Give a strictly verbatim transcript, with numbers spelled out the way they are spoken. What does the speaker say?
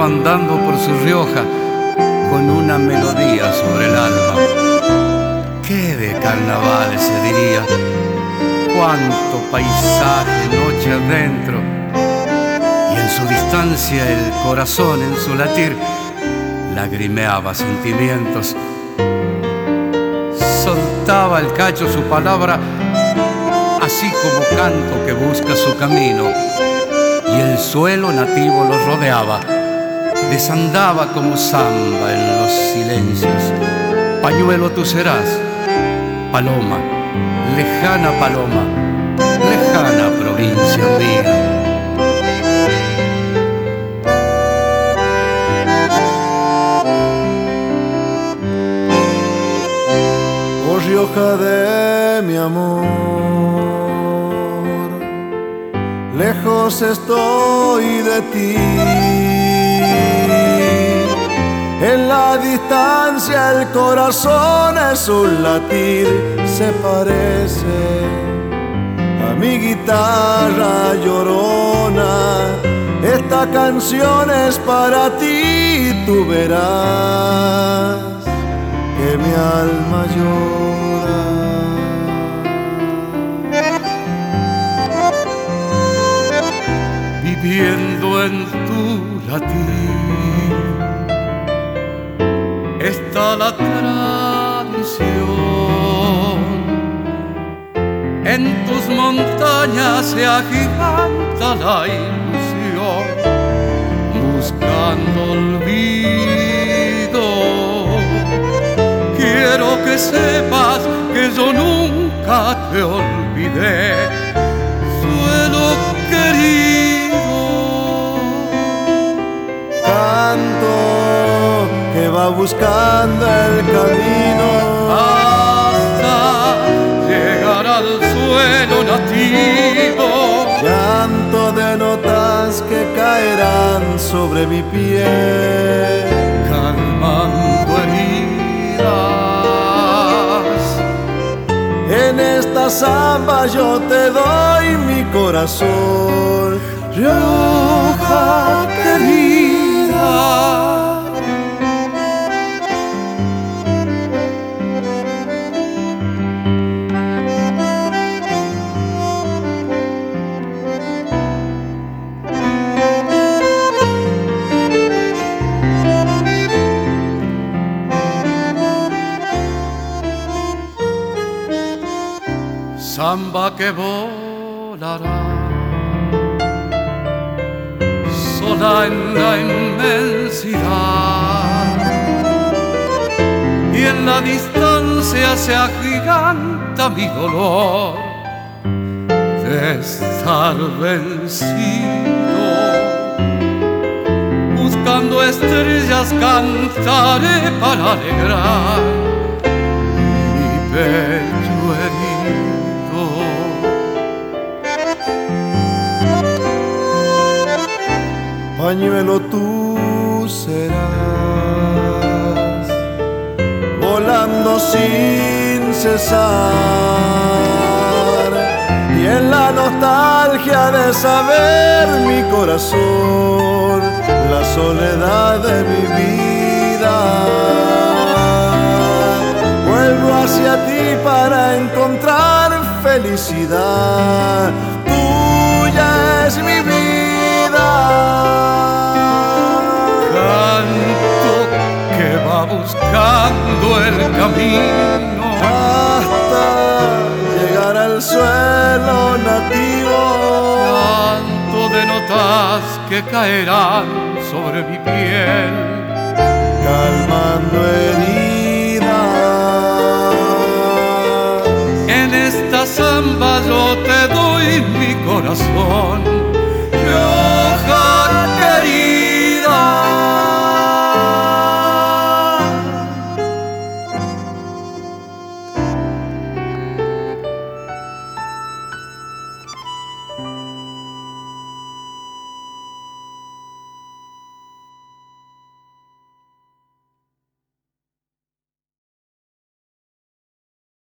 andando por su Rioja con una melodía sobre el alma. Qué de carnaval se diría, cuánto paisaje noche adentro, y en su distancia el corazón en su latir lagrimeaba sentimientos. Soltaba el cacho su palabra, así como canto que busca su camino, y el suelo nativo lo rodeaba, desandaba como samba en los silencios. Pañuelo tú serás, paloma, lejana paloma, lejana provincia mía. Oh Rioja de mi amor, lejos estoy de ti. En la distancia el corazón es un latir, se parece a mi guitarra llorona. Esta canción es para ti, tú verás que mi alma llora. Viviendo en tu latir está la tradición, en tus montañas se agiganta la ilusión, buscando olvido. Quiero que sepas que yo nunca te olvidé, suelo querido. Canto que va buscando el camino hasta llegar al suelo nativo. Llanto de notas que caerán sobre mi piel, calmando heridas. En esta samba yo te doy mi corazón, Rioja querida. Samba que volará sola en la inmensidad, y en la distancia se agiganta mi dolor de estar vencido. Buscando estrellas cantaré para alegrar mi pecho herido. Pañuelo tú serás, volando sin cesar, y en la nostalgia de saber mi corazón, la soledad de mi vida, vuelvo hacia ti para encontrar felicidad. Tuya es mi vida. Canto que va buscando el camino hasta llegar al suelo nativo. Canto de notas que caerán sobre mi piel, calmando heridas. En esta samba yo te doy mi corazón,